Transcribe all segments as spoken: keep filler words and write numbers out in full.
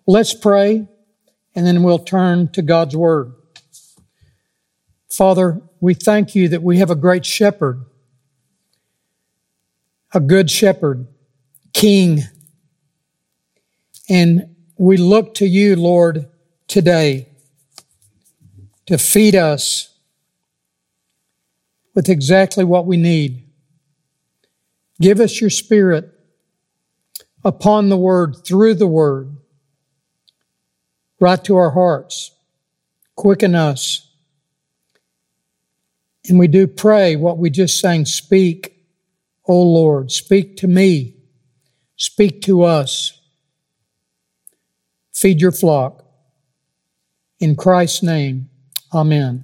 Let's pray, and then we'll turn to God's Word. Father, we thank you that we have a great shepherd, a good shepherd, king. And we look to you, Lord, today to feed us with exactly what we need. Give us your Spirit upon the Word, through the Word, right to our hearts. Quicken us. And we do pray what we just sang, speak, O Lord, speak to me, speak to us. Feed your flock. In Christ's name, amen.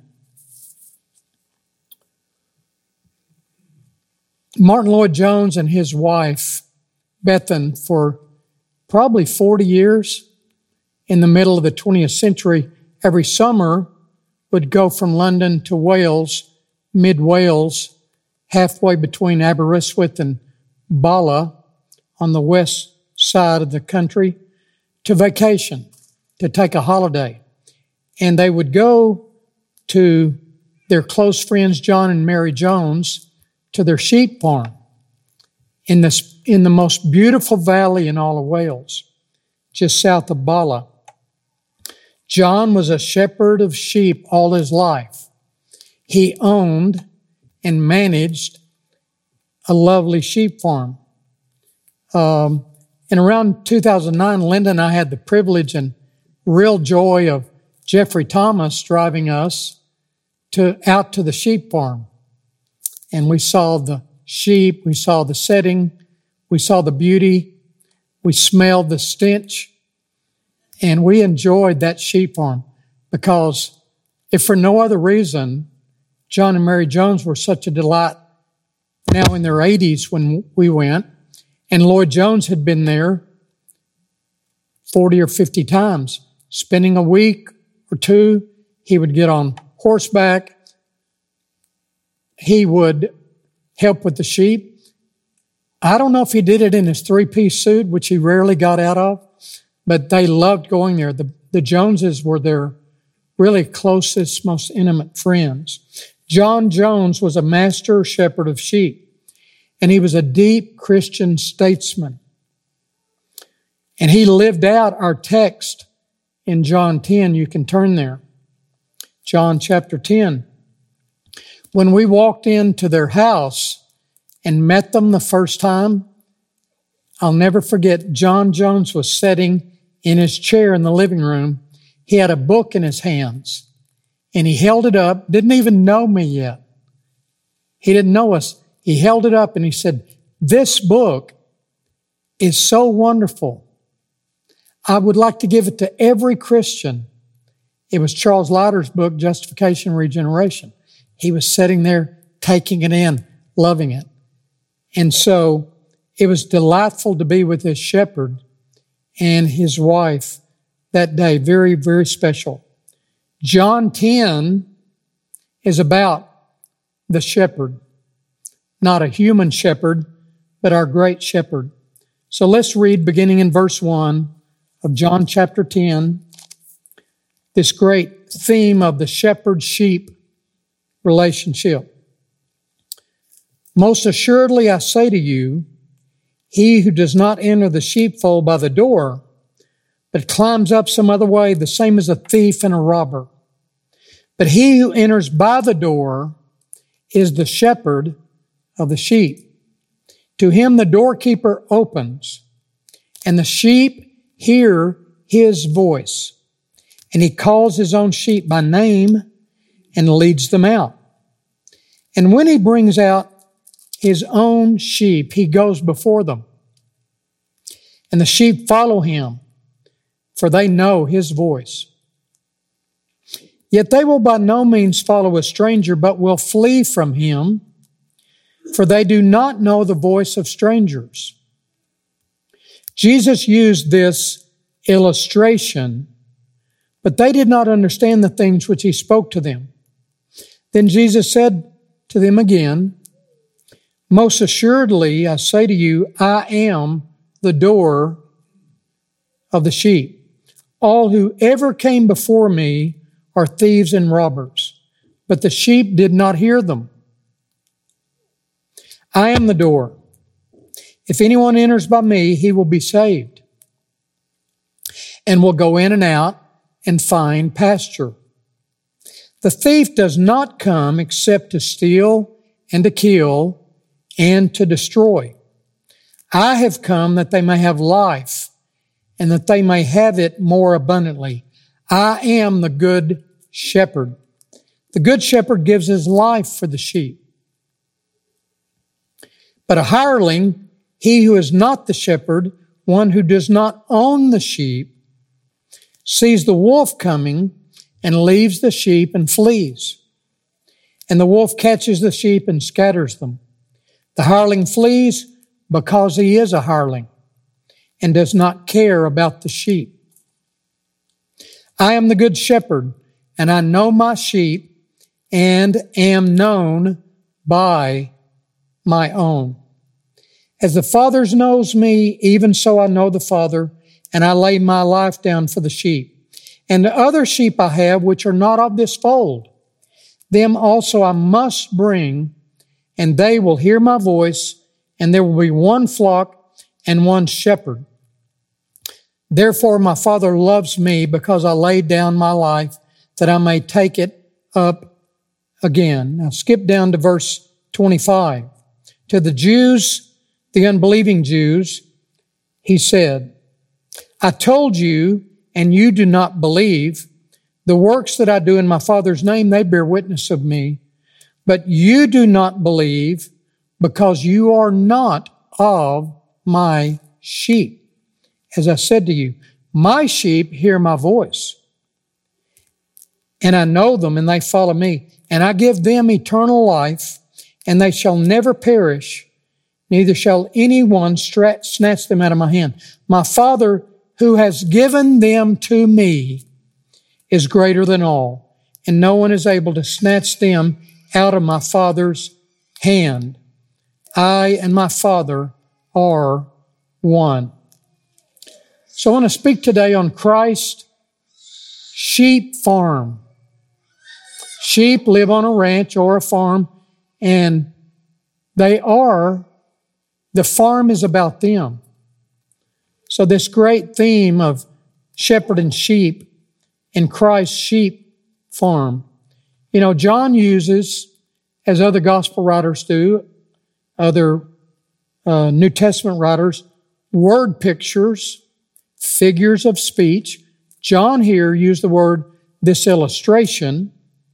Martin Lloyd-Jones and his wife, Bethan, for probably forty years in the middle of the twentieth century, every summer would go from London to Wales, mid-Wales, halfway between Aberystwyth and Bala on the west side of the country, to vacation, to take a holiday. And they would go to their close friends, John and Mary Jones, to their sheep farm in the, in the most beautiful valley in all of Wales, just south of Bala. John was a shepherd of sheep all his life. He owned and managed a lovely sheep farm. Um, and around two thousand nine, Linda and I had the privilege and real joy of Jeffrey Thomas driving us to out to the sheep farm. And we saw the sheep, we saw the setting, we saw the beauty, we smelled the stench, and we enjoyed that sheep farm because, if for no other reason, John and Mary Jones were such a delight now in their eighties when we went, and Lloyd-Jones had been there forty or fifty times. Spending a week or two, he would get on horseback. He would help with the sheep. I don't know if he did it in his three-piece suit, which he rarely got out of, but they loved going there. The, the Joneses were their really closest, most intimate friends. John Jones was a master shepherd of sheep, and he was a deep Christian statesman. And he lived out our text in John ten. You can turn there. John chapter ten. When we walked into their house and met them the first time, I'll never forget, John Jones was sitting in his chair in the living room. He had a book in his hands, and he held it up, didn't even know me yet. He didn't know us. He held it up and he said, "This book is so wonderful. I would like to give it to every Christian." It was Charles Leiter's book, Justification and Regeneration. He was sitting there, taking it in, loving it. And so it was delightful to be with this shepherd and his wife that day. Very, very special. John ten is about the shepherd. Not a human shepherd, but our great shepherd. So let's read beginning in verse one of John chapter ten, this great theme of the shepherd-sheep relationship. "Most assuredly I say to you, he who does not enter the sheepfold by the door, but climbs up some other way, the same is a thief and a robber. But he who enters by the door is the shepherd of the sheep. To him the doorkeeper opens, and the sheep hear his voice, and he calls his own sheep by name and leads them out. And when he brings out his own sheep, he goes before them, and the sheep follow him, for they know his voice. Yet they will by no means follow a stranger, but will flee from him, for they do not know the voice of strangers." Jesus used this illustration, but they did not understand the things which he spoke to them. Then Jesus said to them again, "Most assuredly, I say to you, I am the door of the sheep. all who ever came before me are thieves and robbers, but the sheep did not hear them. I am the door. If anyone enters by me, he will be saved, and will go in and out and find pasture. The thief does not come except to steal and to kill and to destroy. I have come that they may have life and that they may have it more abundantly. I am the good shepherd. The good shepherd gives his life for the sheep. But a hireling, he who is not the shepherd, one who does not own the sheep, sees the wolf coming and leaves the sheep and flees. And the wolf catches the sheep and scatters them. The hireling flees because he is a hireling and does not care about the sheep. I am the good shepherd, and I know my sheep and am known by my own. As the Father knows me, even so I know the Father, and I lay my life down for the sheep. And the other sheep I have, which are not of this fold, them also I must bring, and they will hear my voice, and there will be one flock and one shepherd. Therefore my Father loves me, because I laid down my life, that I may take it up again. Now skip down to verse twenty-five. To the Jews, the unbelieving Jews, he said, I told you, and you do not believe. The works that I do in my Father's name, they bear witness of me. But you do not believe, because you are not of my sheep. As I said to you, my sheep hear my voice, and I know them, and they follow me. And I give them eternal life, and they shall never perish, neither shall anyone snatch them out of my hand. My Father, who has given them to me, is greater than all, and no one is able to snatch them out of my Father's hand. I and my Father are one. So I want to speak today on Christ sheep farm. Sheep live on a ranch or a farm, and they are, the farm is about them. So this great theme of shepherd and sheep in Christ's sheep farm. You know, John uses, as other gospel writers do, other uh, New Testament writers, word pictures, figures of speech. John here used the word, this illustration.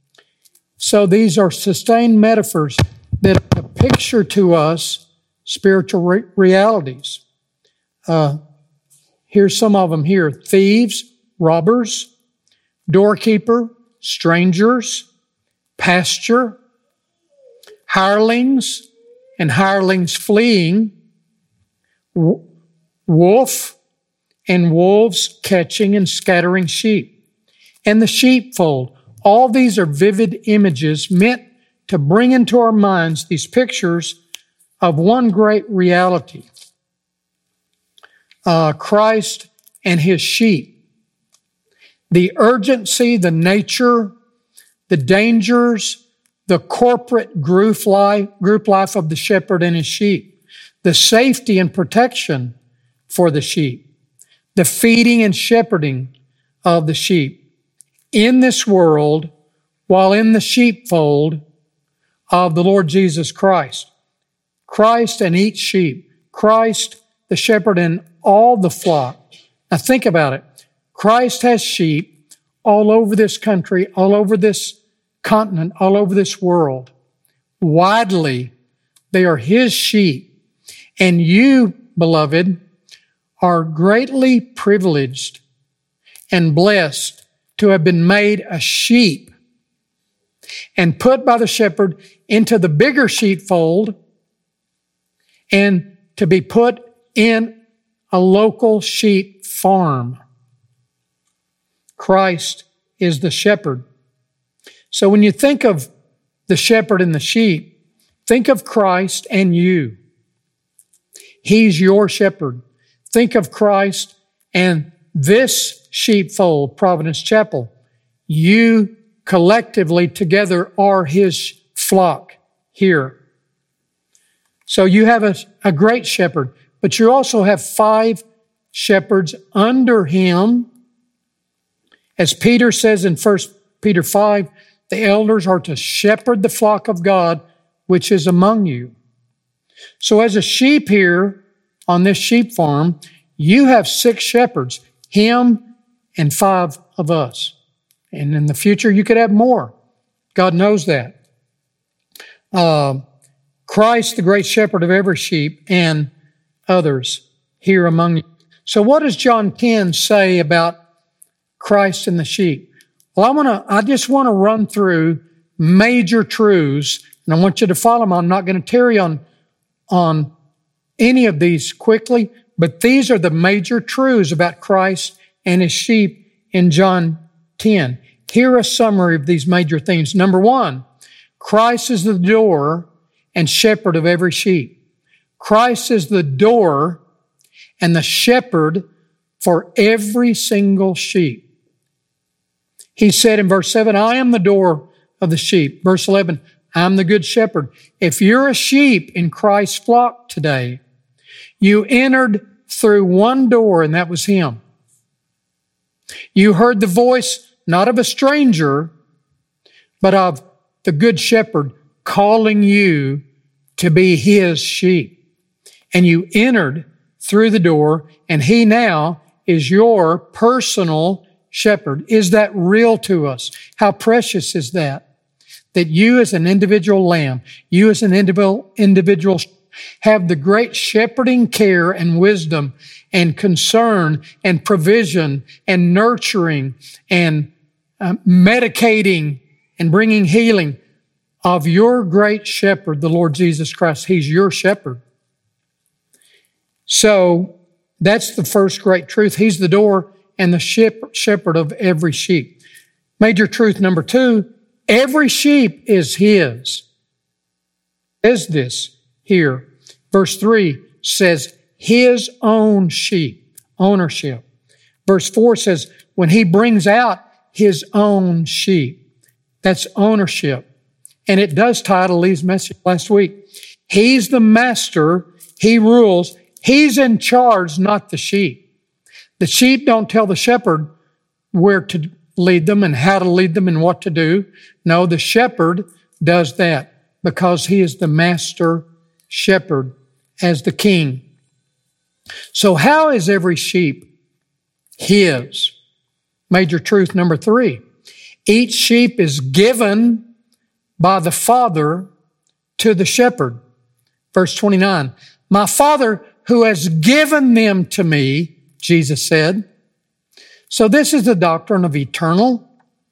So these are sustained metaphors that picture to us spiritual re- realities. Uh, Here's some of them here. Thieves, robbers, doorkeeper, strangers, pasture, hirelings and hirelings fleeing, wolf and wolves catching and scattering sheep, and the sheepfold. All these are vivid images meant to bring into our minds these pictures of one great reality. Uh, Christ and his sheep. The urgency, the nature, the dangers, the corporate group life, group life of the shepherd and his sheep. The safety and protection for the sheep. The feeding and shepherding of the sheep. In this world, while in the sheepfold of the Lord Jesus Christ. Christ and each sheep. Christ, the shepherd, and all the flock. Now think about it. Christ has sheep all over this country, all over this continent, all over this world. Widely, they are his sheep. And you, beloved, are greatly privileged and blessed to have been made a sheep and put by the shepherd into the bigger sheepfold and to be put in a local sheep farm. Christ is the shepherd. So when you think of the shepherd and the sheep, think of Christ and you. He's your shepherd. Think of Christ and this sheepfold, Providence Chapel, you collectively together are His flock here. So you have a, a great shepherd, but you also have five shepherds under Him. As Peter says in First Peter five, the elders are to shepherd the flock of God, which is among you. So as a sheep here on this sheep farm, you have six shepherds, Him and five of us. And in the future, you could have more. God knows that. Uh, Christ, the great shepherd of every sheep, and others here among you. So what does John ten say about Christ and the sheep? Well, I want to, I just want to run through major truths, and I want you to follow them. I'm not going to tarry on, on any of these quickly, but these are the major truths about Christ and His sheep in John ten. Here a summary of these major things. Number one, Christ is the door and shepherd of every sheep. Christ is the door and the shepherd for every single sheep. He said in verse seven, I am the door of the sheep. Verse eleven, I am the good shepherd. If you're a sheep in Christ's flock today, you entered through one door, and that was Him. You heard the voice not of a stranger, but of the good shepherd calling you to be His sheep. And you entered through the door, and He now is your personal shepherd. Is that real to us? How precious is that? That you as an individual lamb, you as an individual, individual have the great shepherding care and wisdom and concern and provision and nurturing and uh, medicating and bringing healing of your great shepherd, the Lord Jesus Christ. He's your shepherd. So that's the first great truth. He's the door and the shepherd of every sheep. Major truth number two, every sheep is His. Is this here? Verse three says, His own sheep, ownership. Verse four says, when He brings out His own sheep, that's ownership. And it does tie to Lee's message last week. He's the master. He rules. He's in charge, not the sheep. The sheep don't tell the shepherd where to lead them and how to lead them and what to do. No, the shepherd does that because He is the master shepherd as the king. So how is every sheep His? Major truth number three. Each sheep is given by the Father to the shepherd. Verse twenty-nine. My Father who has given them to me, Jesus said. So this is the doctrine of eternal,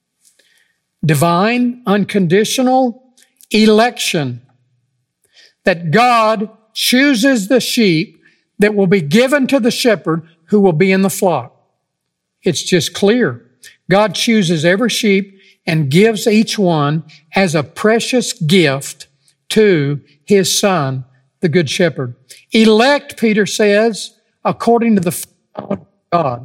divine, unconditional election. That God chooses the sheep that will be given to the shepherd who will be in the flock. It's just clear. God chooses every sheep and gives each one as a precious gift to His Son, the Good Shepherd. Elect, Peter says, according to the of God.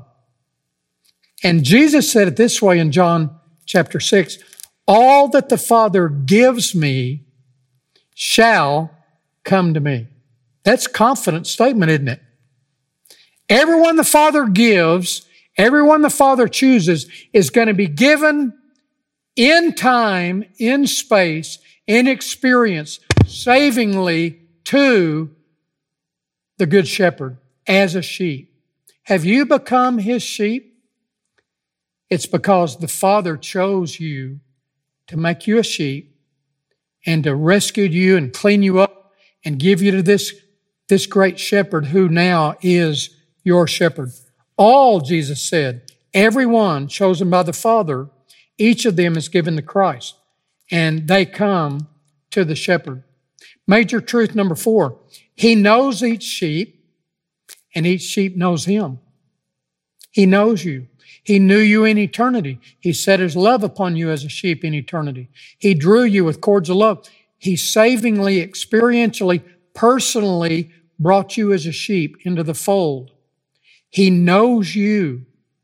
And Jesus said it this way in John chapter six, all that the Father gives me shall come to me. That's a confident statement, isn't it? Everyone the Father gives, everyone the Father chooses is going to be given in time, in space, in experience, savingly to the Good Shepherd as a sheep. Have you become His sheep? It's because the Father chose you to make you a sheep and to rescue you and clean you up and give you to this, this great shepherd who now is your shepherd. All, Jesus said, everyone chosen by the Father, each of them is given to Christ, and they come to the shepherd. Major truth number four, He knows each sheep, and each sheep knows Him. He knows you. He knew you in eternity. He set His love upon you as a sheep in eternity. He drew you with cords of love. He savingly, experientially, personally brought you as a sheep into the fold. He knows you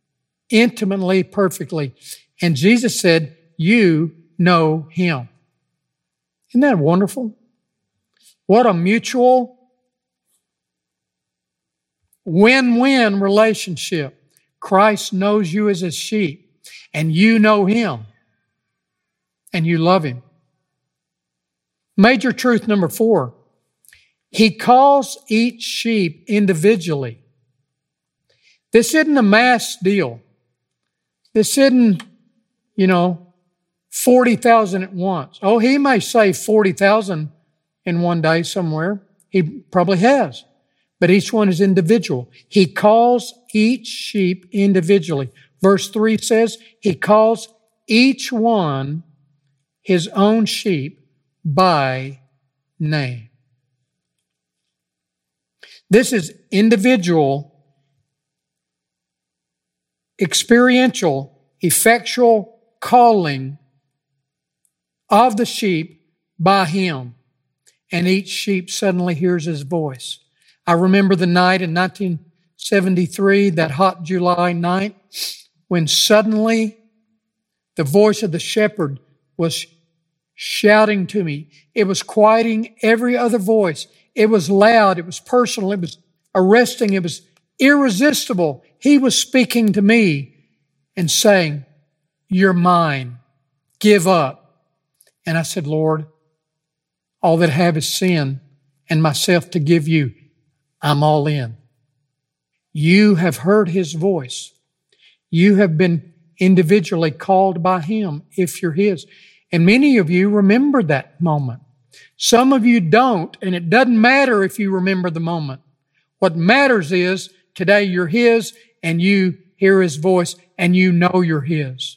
intimately, perfectly. And Jesus said, you know Him. Isn't that wonderful? What a mutual win-win relationship. Christ knows you as His sheep, and you know Him, and you love Him. Major truth number four, He calls each sheep individually. This isn't a mass deal. This isn't, you know, forty thousand at once. Oh, He may say forty thousand in one day somewhere. He probably has. But each one is individual. He calls each sheep individually. Verse three says, He calls each one His own sheep by name. This is individual, experiential, effectual calling of the sheep by Him. And each sheep suddenly hears His voice. I remember the night in nineteen seventy-three, that hot July night, when suddenly the voice of the shepherd was shouting to me. It was quieting every other voice. It was loud. It was personal. It was arresting. It was irresistible. He was speaking to me and saying, you're mine. Give up. And I said, Lord, all that I have is sin and myself to give you. I'm all in. You have heard His voice. You have been individually called by Him if you're His. And many of you remember that moment. Some of you don't, and it doesn't matter if you remember the moment. What matters is today you're His and you hear His voice and you know you're His.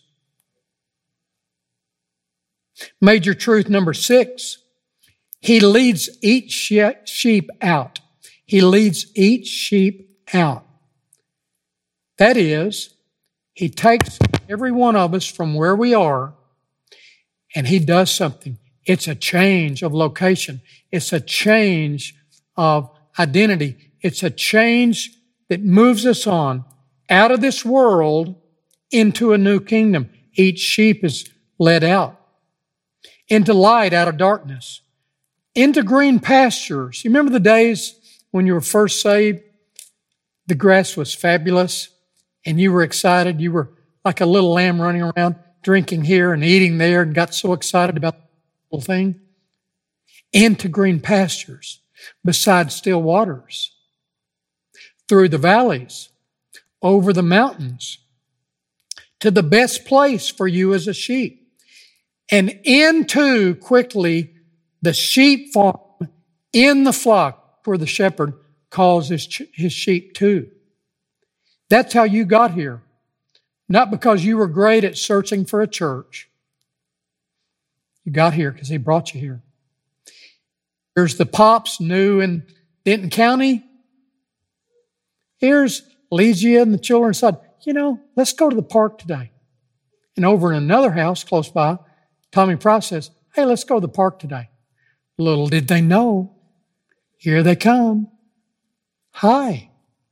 Major truth number six, He leads each sheep out. He leads each sheep out. That is, He takes every one of us from where we are and He does something. It's a change of location. It's a change of identity. It's a change that moves us on out of this world into a new kingdom. Each sheep is led out into light out of darkness, into green pastures. You remember the days when you were first saved? The grass was fabulous and you were excited. You were like a little lamb running around, drinking here and eating there, and got so excited about the whole thing. Into green pastures, beside still waters, through the valleys, over the mountains, to the best place for you as a sheep, and into quickly the sheep farm in the flock where the shepherd calls his, his sheep to. That's how you got here. Not because you were great at searching for a church. You got here because He brought you here. Here's the Pops, new in Denton County. Here's Legia and the children said, you know, let's go to the park today. And over in another house close by, Tommy Price says, hey, let's go to the park today. Little did they know, here they come. Hi.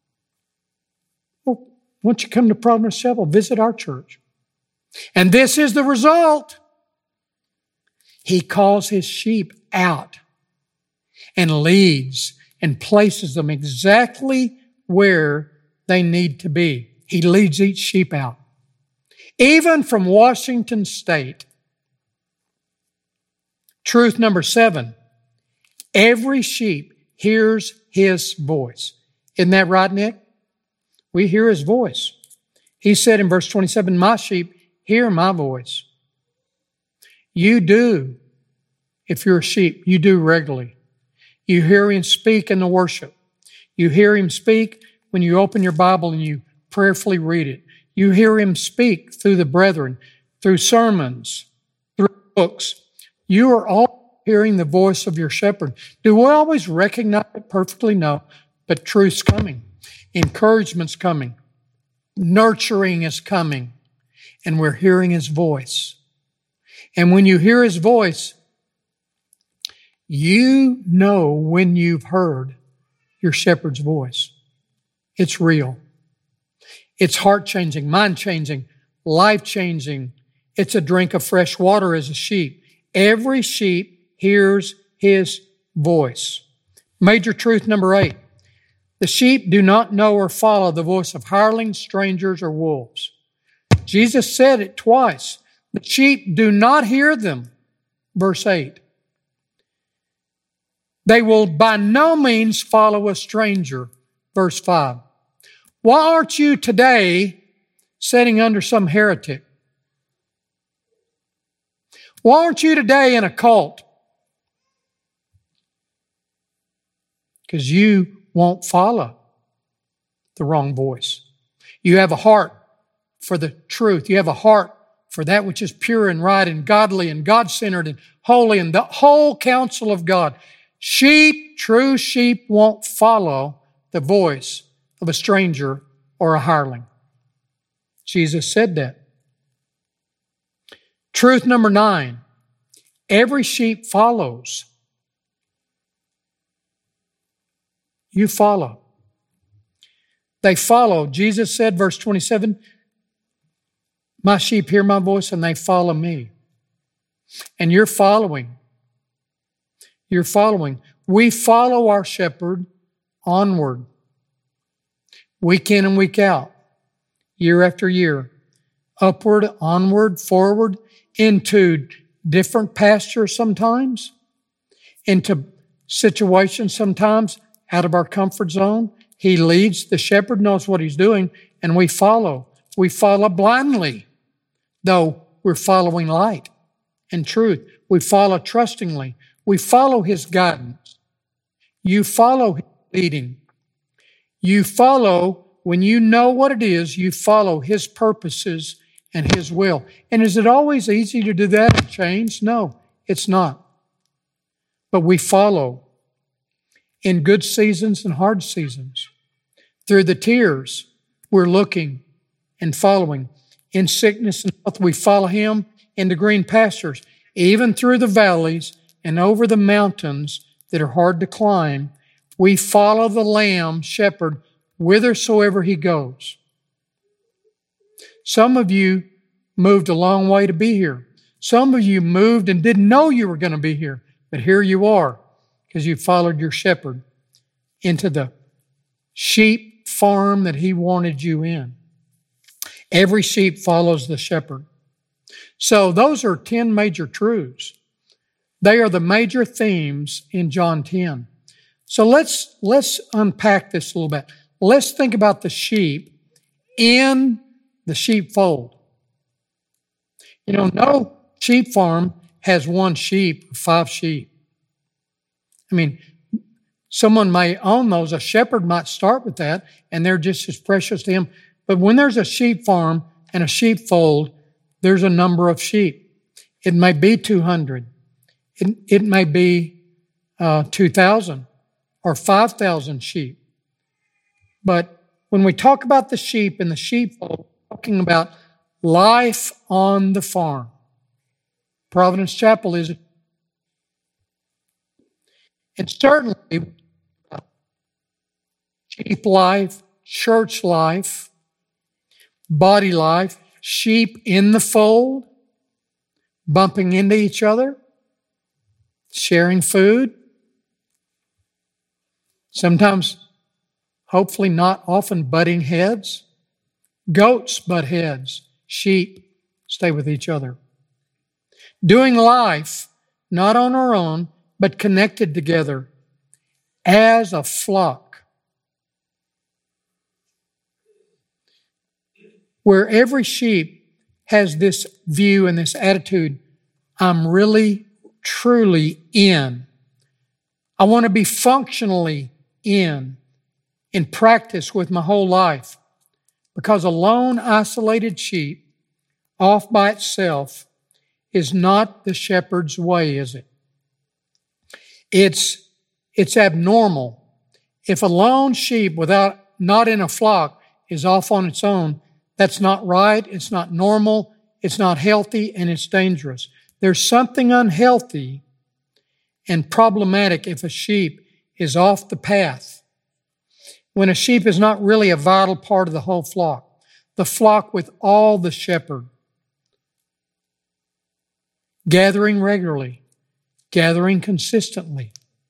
Well, why don't you come to Providence Chapel, visit our church? And this is the result. He calls His sheep out and leads and places them exactly where they need to be. He leads each sheep out. Even from Washington State. Truth number seven, every sheep hears His voice. Isn't that right, Nick? We hear His voice. He said in verse twenty-seven, my sheep hear my voice. You do. If you're a sheep, you do regularly. You hear Him speak in the worship. You hear Him speak when you open your Bible and you prayerfully read it. You hear Him speak through the brethren, through sermons, through books. You are all hearing the voice of your shepherd. Do we always recognize it perfectly? No. But truth's coming. Encouragement's coming. Nurturing is coming. And we're hearing His voice. And when you hear His voice, you know when you've heard your shepherd's voice. It's real. It's heart-changing, mind-changing, life-changing. It's a drink of fresh water as a sheep. Every sheep hears his voice. Major truth number eight. The sheep do not know or follow the voice of hirelings, strangers, or wolves. Jesus said it twice. The sheep do not hear them. Verse eight. They will by no means follow a stranger. Verse five. Why aren't you today sitting under some heretic? Why aren't you today in a cult? Because you won't follow the wrong voice. You have a heart for the truth. You have a heart for that which is pure and right and godly and God-centered and holy and the whole counsel of God. Sheep, true sheep, won't follow the voice of a stranger or a hireling. Jesus said that. Truth number nine. Every sheep follows. You follow. They follow. Jesus said, verse twenty-seven, my sheep hear my voice and they follow me. And you're following. You're following. We follow our shepherd onward. Week in and week out. Year after year. Upward, onward, forward, into different pastures sometimes. Into situations sometimes out of our comfort zone. He leads. The shepherd knows what he's doing, and we follow. We follow blindly, though we're following light and truth. We follow trustingly. We follow his guidance. You follow his leading. You follow, when you know what it is, you follow his purposes and his will. And is it always easy to do that and change? No, it's not. But we follow in good seasons and hard seasons. Through the tears, we're looking and following. In sickness and health, we follow him into green pastures. Even through the valleys and over the mountains that are hard to climb, we follow the Lamb shepherd whithersoever he goes. Some of you moved a long way to be here. Some of you moved and didn't know you were going to be here. But here you are because you followed your shepherd into the sheep farm that he wanted you in. Every sheep follows the shepherd. So those are ten major truths. They are the major themes in John ten. So let's, let's unpack this a little bit. Let's think about the sheep in the sheepfold. You know, no sheep farm has one sheep or five sheep. I mean, someone may own those. A shepherd might start with that, and they're just as precious to him. But when there's a sheep farm and a sheepfold, there's a number of sheep. It may be two hundred. It, it may be uh, two thousand or five thousand sheep. But when we talk about the sheep and the sheepfold, we're talking about life on the farm. Providence Chapel is, and certainly sheep life, church life, body life, sheep in the fold, bumping into each other, sharing food. Sometimes, hopefully not often, butting heads. Goats butt heads. Sheep stay with each other. Doing life, not on our own, but connected together as a flock. Where every sheep has this view and this attitude, I'm really, truly in. I want to be functionally in, in practice with my whole life. Because a lone, isolated sheep, off by itself, is not the shepherd's way, is it? It's, it's abnormal. If a lone sheep without, not in a flock, is off on its own, that's not right, it's not normal, it's not healthy, and it's dangerous. There's something unhealthy and problematic if a sheep is off the path. When a sheep is not really a vital part of the whole flock. the flock with all the shepherd, gathering regularly, gathering consistently.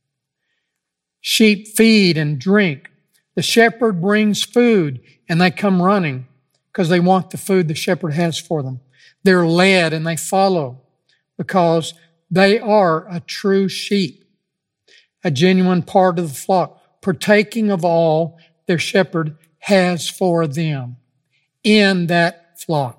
Sheep feed and drink. The shepherd brings food, and they come running because they want the food the shepherd has for them. They're led and they follow because they are a true sheep, a genuine part of the flock, partaking of all their shepherd has for them in that flock.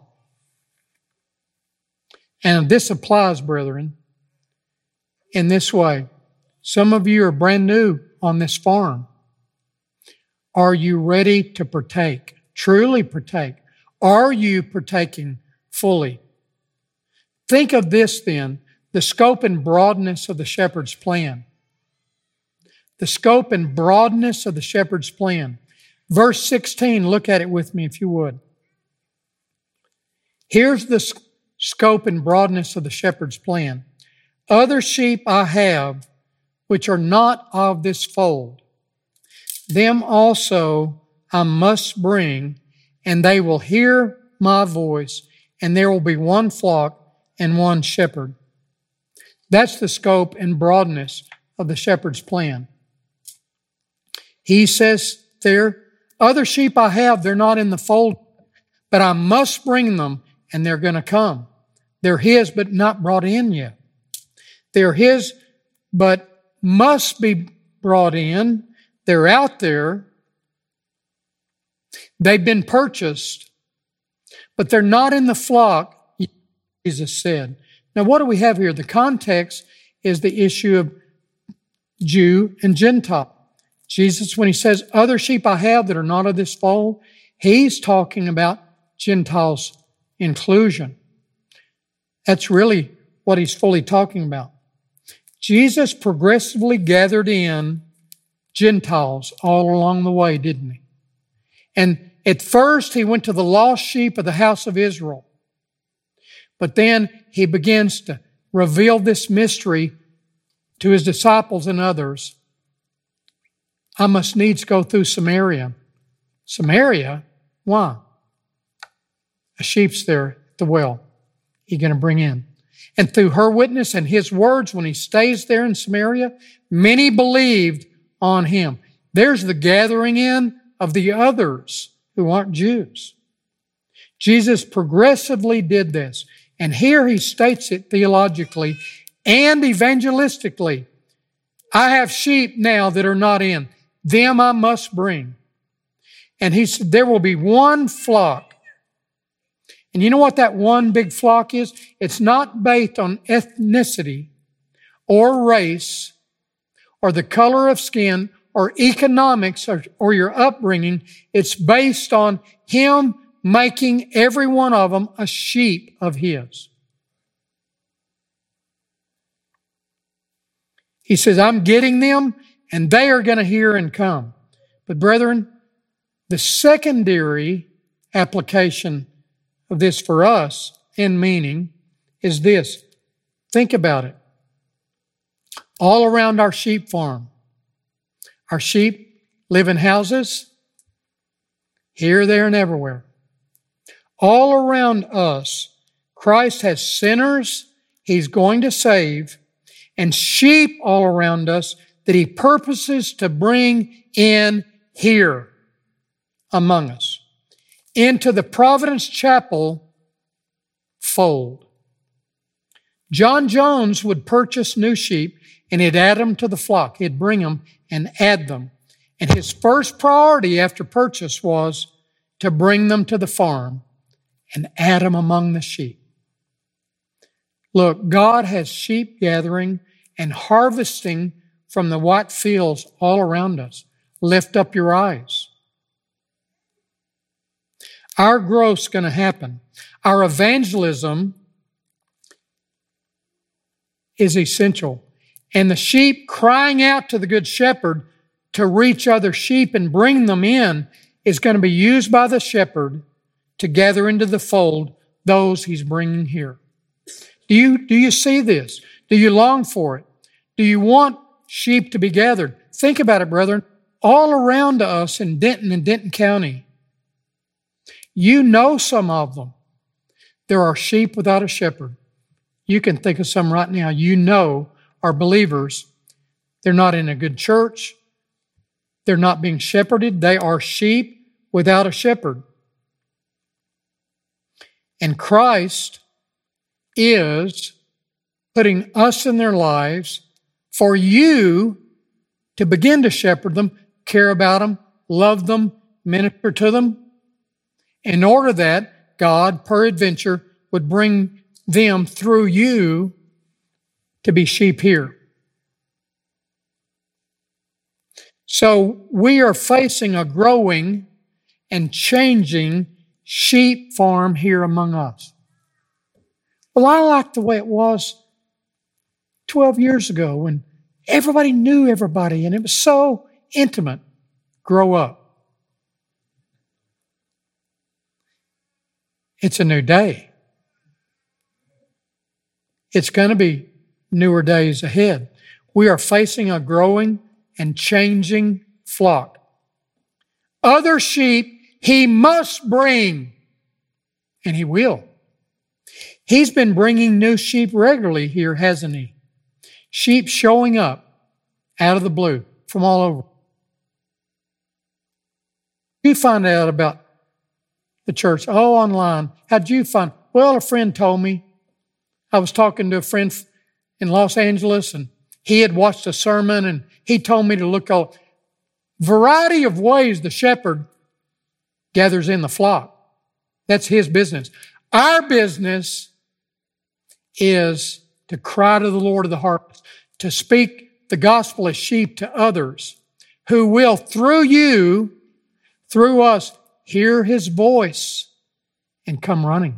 And this applies, brethren, in this way. Some of you are brand new on this farm. Are you ready to partake? Truly partake? Are you partaking fully? Think of this then, the scope and broadness of the shepherd's plan. The scope and broadness of the shepherd's plan. Verse sixteen, look at it with me if you would. Here's the scope and broadness of the shepherd's plan. Other sheep I have, which are not of this fold. Them also I must bring, and they will hear my voice, and there will be one flock and one shepherd. That's the scope and broadness of the shepherd's plan. He says there, other sheep I have, they're not in the fold, but I must bring them, and they're going to come. They're His, but not brought in yet. They're His, but must be brought in. They're out there. They've been purchased, but they're not in the flock, Jesus said. Now, what do we have here? The context is the issue of Jew and Gentile. Jesus, when He says, other sheep I have that are not of this fold, He's talking about Gentiles' inclusion. That's really what He's fully talking about. Jesus progressively gathered in Gentiles all along the way, didn't He? And at first, He went to the lost sheep of the house of Israel. But then He begins to reveal this mystery to His disciples and others. I must needs go through Samaria. Samaria? Why? A sheep's there at the well. He's going to bring in. And through her witness and His words, when He stays there in Samaria, many believed on Him. There's the gathering in of the others who aren't Jews. Jesus progressively did this. And here He states it theologically and evangelistically. I have sheep now that are not in. Them I must bring. And He said there will be one flock. And you know what that one big flock is? It's not based on ethnicity or race or the color of skin or economics or, or your upbringing. It's based on Him making every one of them a sheep of His. He says, I'm getting them, and they are going to hear and come. But brethren, the secondary application of this for us in meaning is this. Think about it. All around our sheep farm, our sheep live in houses here, there, and everywhere. All around us, Christ has sinners He's going to save and sheep all around us that He purposes to bring in here among us into the Providence Chapel fold. John Jones would purchase new sheep and he'd add them to the flock. He'd bring them and add them. And his first priority after purchase was to bring them to the farm and add them among the sheep. Look, God has sheep gathering and harvesting from the white fields all around us. Lift up your eyes. Our growth's going to happen. Our evangelism is essential. And the sheep crying out to the Good Shepherd to reach other sheep and bring them in is going to be used by the shepherd to gather into the fold those He's bringing here. Do you, do you see this? Do you long for it? Do you want sheep to be gathered? Think about it, brethren. All around us in Denton and Denton County, You know some of them. There are sheep without a shepherd. You can think of some right now you know are believers. They're not in a good church. They're not being shepherded. They are sheep without a shepherd. And Christ is putting us in their lives for you to begin to shepherd them, care about them, love them, minister to them, in order that God, peradventure, would bring them through you to be sheep here. So we are facing a growing and changing sheep farm here among us. Well, I like the way it was twelve years ago when everybody knew everybody and it was so intimate. Grow up. It's a new day. It's going to be newer days ahead. We are facing a growing and changing flock. Other sheep he must bring, and he will. He's been bringing new sheep regularly here, hasn't he? Sheep showing up out of the blue from all over. You find out about the church, oh, online. How'd you find? Well, a friend told me. I was talking to a friend in Los Angeles, and he had watched a sermon, and he told me to look at a variety of ways the shepherd gathers in the flock. That's his business. Our business is to cry to the Lord of the harvest, to speak the gospel as sheep to others who will, through you, through us, hear his voice and come running.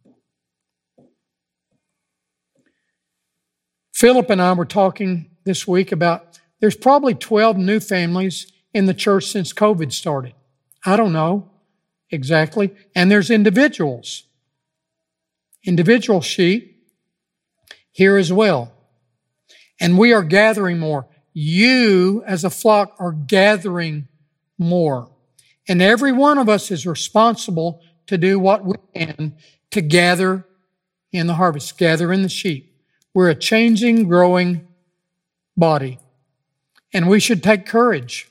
Philip and I were talking this week about there's probably twelve new families in the church since COVID started. I don't know exactly. And there's individuals, individual sheep here as well. And we are gathering more. You as a flock are gathering more. And every one of us is responsible to do what we can to gather in the harvest, gather in the sheep. We're a changing, growing body. And we should take courage.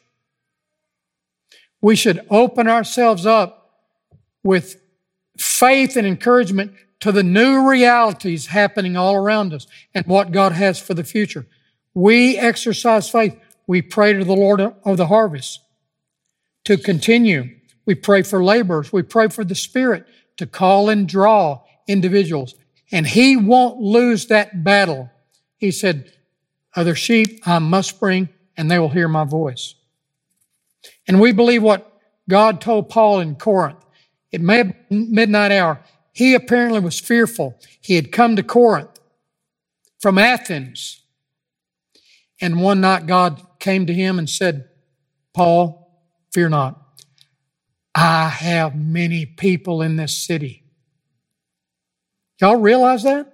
We should open ourselves up with faith and encouragement to the new realities happening all around us and what God has for the future. We exercise faith. We pray to the Lord of the harvest to continue. We pray for laborers. We pray for the Spirit to call and draw individuals. And He won't lose that battle. He said, other sheep I must bring, and they will hear my voice. And we believe what God told Paul in Corinth. It may have been midnight hour. He apparently was fearful. He had come to Corinth from Athens. And one night God came to him and said, Paul, fear not. I have many people in this city. Y'all realize that?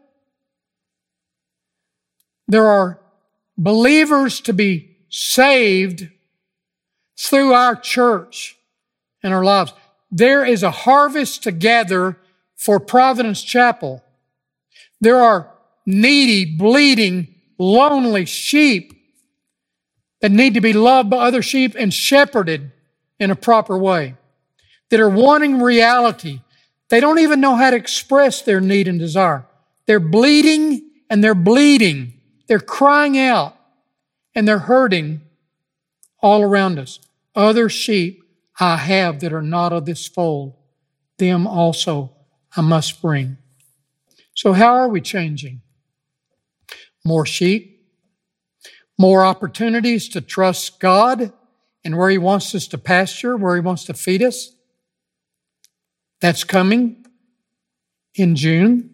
There are believers to be saved through our church and our lives. There is a harvest to gather for Providence Chapel. There are needy, bleeding, lonely sheep that need to be loved by other sheep and shepherded in a proper way, that are wanting reality. They don't even know how to express their need and desire. They're bleeding and they're bleeding. They're crying out and they're hurting all around us. Other sheep I have that are not of this fold. Them also I must bring. So how are we changing? More sheep, more opportunities to trust God and where He wants us to pasture, where He wants to feed us. That's coming in June.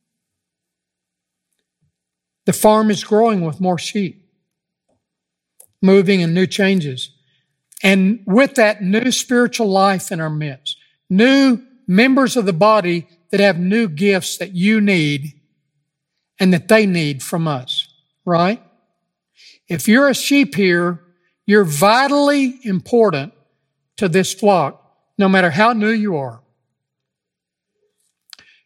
The farm is growing with more sheep, moving and new changes. And with that, new spiritual life in our midst, new members of the body that have new gifts that you need and that they need from us, right? If you're a sheep here, you're vitally important to this flock, no matter how new you are.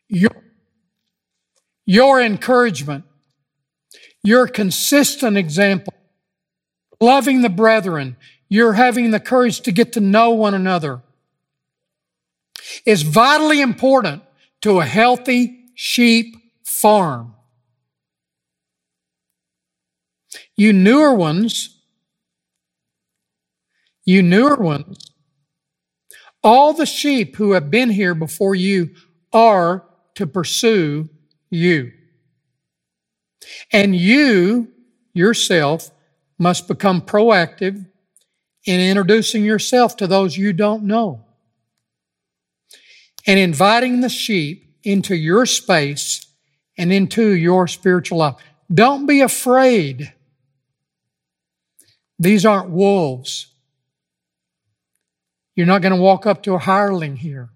your, your encouragement, your consistent example, loving the brethren, you're having the courage to get to know one another, is vitally important to a healthy sheep farm. You newer ones, you newer ones, all the sheep who have been here before you are to pursue you. And you, yourself, must become proactive in introducing yourself to those you don't know and inviting the sheep into your space and into your spiritual life. Don't be afraid. These aren't wolves. You're not going to walk up to a hireling here.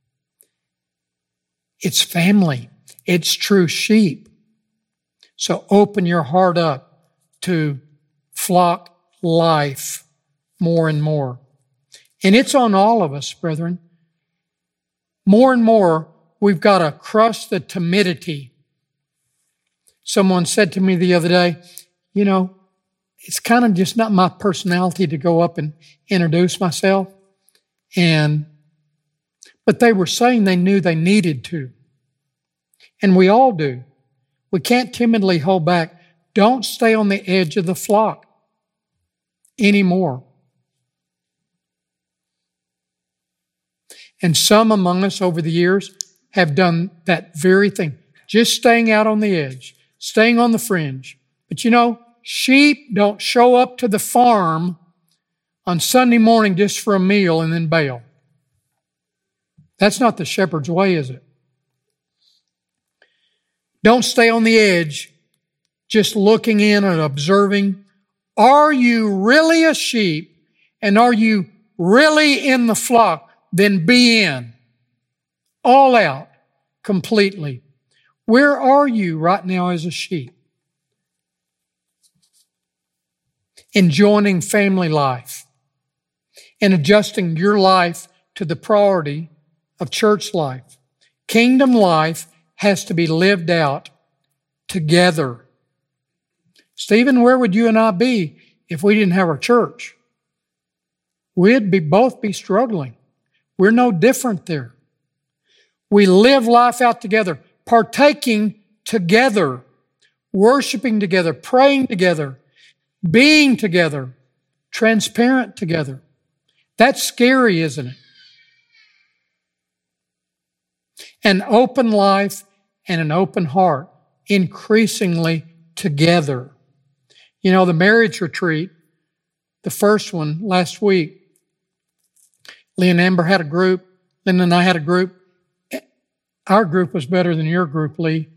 It's family. It's true sheep. So open your heart up to flock life more and more. And it's on all of us, brethren. More and more, we've got to crush the timidity. Someone said to me the other day, you know, it's kind of just not my personality to go up and introduce myself. And, but they were saying they knew they needed to. And we all do. We can't timidly hold back. Don't stay on the edge of the flock anymore. And some among us over the years have done that very thing. Just staying out on the edge, staying on the fringe. But you know, sheep don't show up to the farm on Sunday morning just for a meal and then bail. That's not the shepherd's way, is it? Don't stay on the edge, just looking in and observing. Are you really a sheep? And are you really in the flock? Then be in. All out. Completely. Where are you right now as a sheep? Enjoying family life and adjusting your life to the priority of church life. Kingdom life has to be lived out together. Stephen, where would you and I be if we didn't have our church? We'd be both be struggling. We're no different there. We live life out together, partaking together, worshiping together, praying together, being together, transparent together. That's scary, isn't it? An open life and an open heart, increasingly together. You know, the marriage retreat, the first one last week, Lee and Amber had a group. Lynn and I had a group. Our group was better than your group, Lee.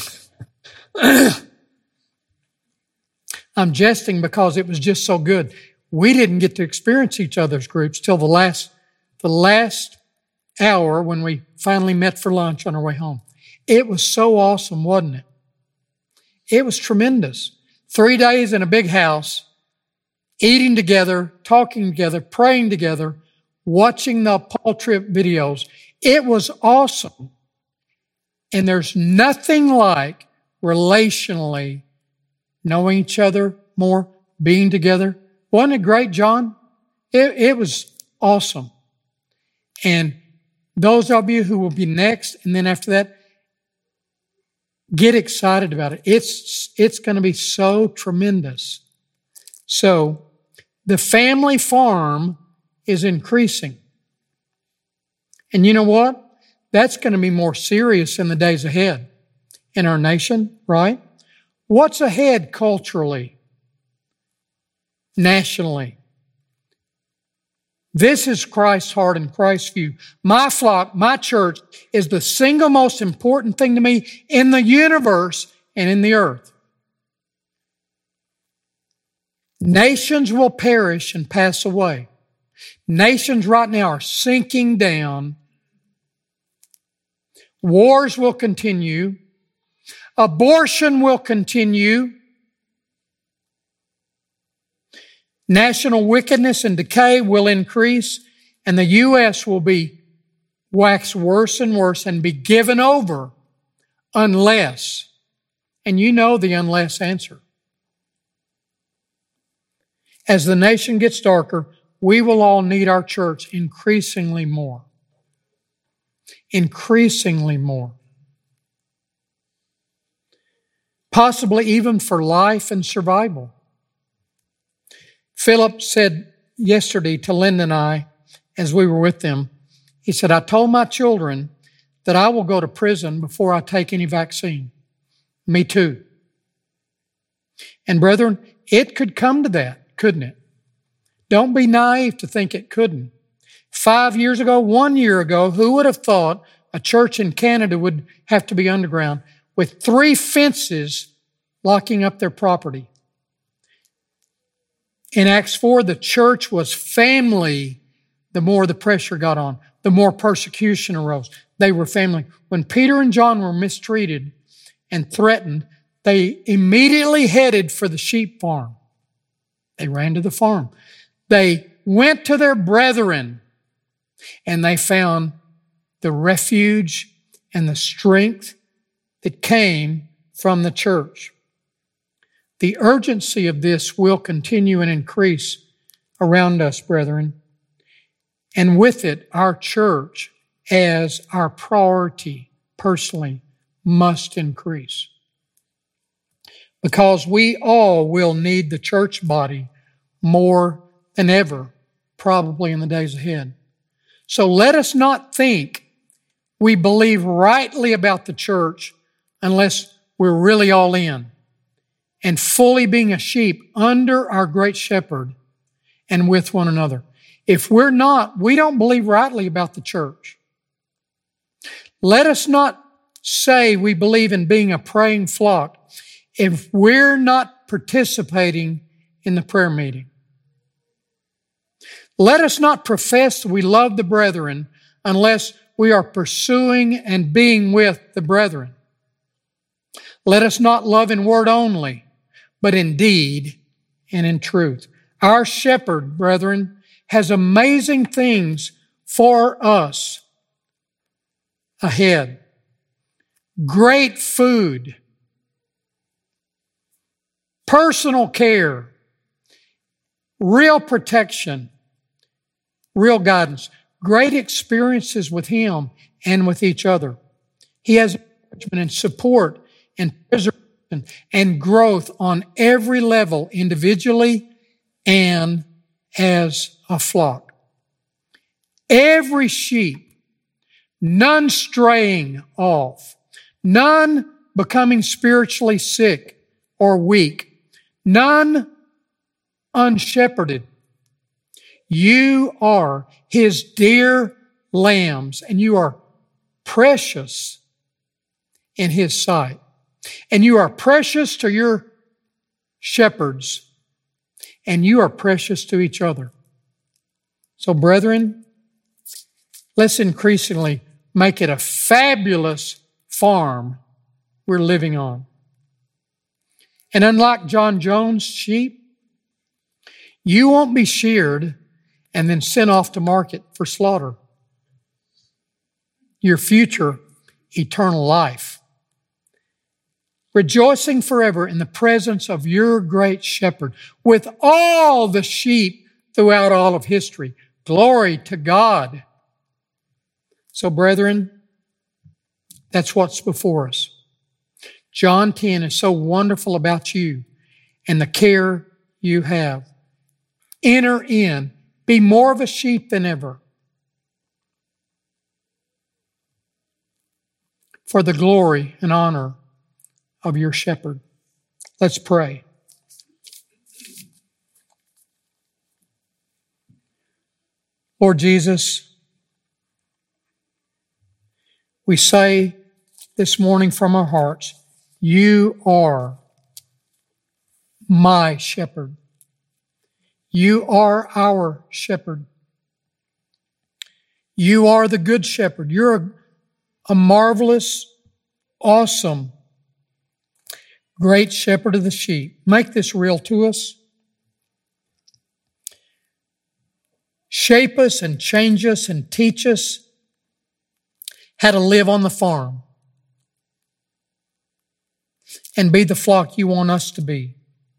I'm jesting because it was just so good. We didn't get to experience each other's groups till the last, the last hour when we finally met for lunch on our way home. It was so awesome, wasn't it? It was tremendous. Three days in a big house, eating together, talking together, praying together, watching the Paul Tripp videos. It was awesome. And there's nothing like relationally knowing each other more, being together. Wasn't it great, John? It, it was awesome. And those of you who will be next, and then after that, get excited about it. It's, it's going to be so tremendous. So, the family farm is increasing. And you know what? That's going to be more serious in the days ahead in our nation, right? What's ahead culturally, nationally? This is Christ's heart and Christ's view. My flock, my church, is the single most important thing to me in the universe and in the earth. Nations will perish and pass away. Nations right now are sinking down. Wars will continue. Abortion will continue. National wickedness and decay will increase, and the U S will be wax worse and worse and be given over unless, and you know the unless answer. As the nation gets darker, we will all need our church increasingly more. Increasingly more. Possibly even for life and survival. Philip said yesterday to Linda and I, as we were with them, he said, I told my children that I will go to prison before I take any vaccine. Me too. And brethren, it could come to that, couldn't it? Don't be naive to think it couldn't. Five years ago, one year ago, who would have thought a church in Canada would have to be underground with three fences locking up their property? In Acts four, the church was family. The more the pressure got on, the more persecution arose. They were family. When Peter and John were mistreated and threatened, they immediately headed for the sheep farm. They ran to the farm. They went to their brethren and they found the refuge and the strength that came from the church. The urgency of this will continue and increase around us, brethren. And with it, our church, as our priority personally, must increase. Because we all will need the church body more than ever, probably in the days ahead. So let us not think we believe rightly about the church unless we're really all in and fully being a sheep under our great shepherd and with one another. If we're not, we don't believe rightly about the church. Let us not say we believe in being a praying flock if we're not participating in the prayer meeting. Let us not profess that we love the brethren unless we are pursuing and being with the brethren. Let us not love in word only, but in deed and in truth. Our shepherd, brethren, has amazing things for us ahead. Great food, personal care, real protection, real guidance, great experiences with Him and with each other. He has encouragement and support and preservation and growth on every level, individually and as a flock. Every sheep, none straying off, none becoming spiritually sick or weak, none unshepherded. You are His dear lambs, and you are precious in His sight. And you are precious to your shepherds, and you are precious to each other. So, brethren, let's increasingly make it a fabulous farm we're living on. And unlike John Jones' sheep, you won't be sheared and then sent off to market for slaughter. Your future, eternal life. Rejoicing forever in the presence of your great shepherd with all the sheep throughout all of history. Glory to God. So, brethren, that's what's before us. John ten is so wonderful about you and the care you have. Enter in. Be more of a sheep than ever. For the glory and honor of your shepherd. Let's pray. Lord Jesus, we say this morning from our hearts, you are my shepherd. You are our shepherd. You are the good shepherd. You're a, a marvelous, awesome, great shepherd of the sheep. Make this real to us. Shape us and change us and teach us how to live on the farm, and be the flock you want us to be.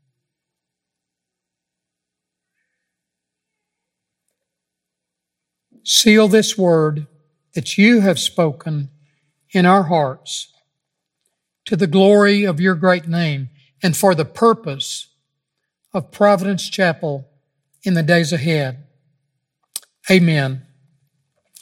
Seal this word that you have spoken in our hearts to the glory of your great name and for the purpose of Providence Chapel in the days ahead. Amen.